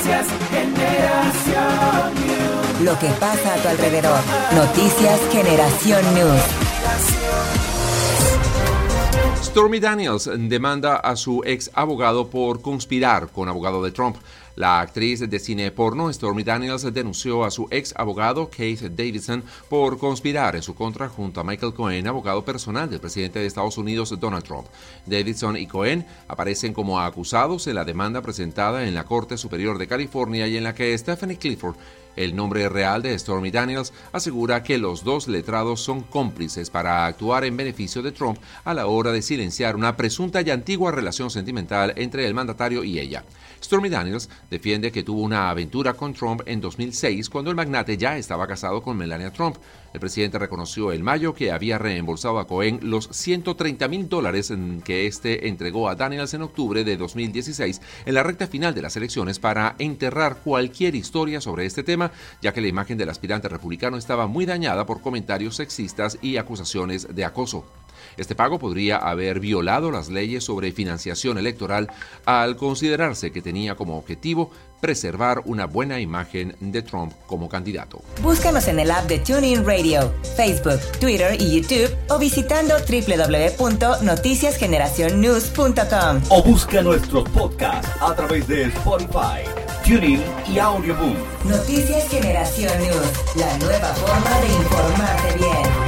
Noticias Generación News. Lo que pasa a tu alrededor. Noticias Generación News. Stormy Daniels demanda a su ex abogado por conspirar con abogado de Trump. La actriz de cine porno Stormy Daniels denunció a su ex abogado Keith Davidson por conspirar en su contra junto a Michael Cohen, abogado personal del presidente de Estados Unidos Donald Trump. Davidson y Cohen aparecen como acusados en la demanda presentada en la Corte Superior de California y en la que Stephanie Clifford, el nombre real de Stormy Daniels, asegura que los dos letrados son cómplices para actuar en beneficio de Trump a la hora de silenciar una presunta y antigua relación sentimental entre el mandatario y ella. Stormy Daniels defiende que tuvo una aventura con Trump en 2006 cuando el magnate ya estaba casado con Melania Trump. El presidente reconoció en mayo que había reembolsado a Cohen los $130,000 que este entregó a Daniels en octubre de 2016 en la recta final de las elecciones para enterrar cualquier historia sobre este tema, ya que la imagen del aspirante republicano estaba muy dañada por comentarios sexistas y acusaciones de acoso. Este pago podría haber violado las leyes sobre financiación electoral al considerarse que tenía como objetivo preservar una buena imagen de Trump como candidato. Búscanos en el app de TuneIn Radio, Facebook, Twitter y YouTube o visitando www.noticiasgeneracionnews.com. O busca nuestros podcasts a través de Spotify, TuneIn y Audioboom. Noticias Generación News, la nueva forma de informarte bien.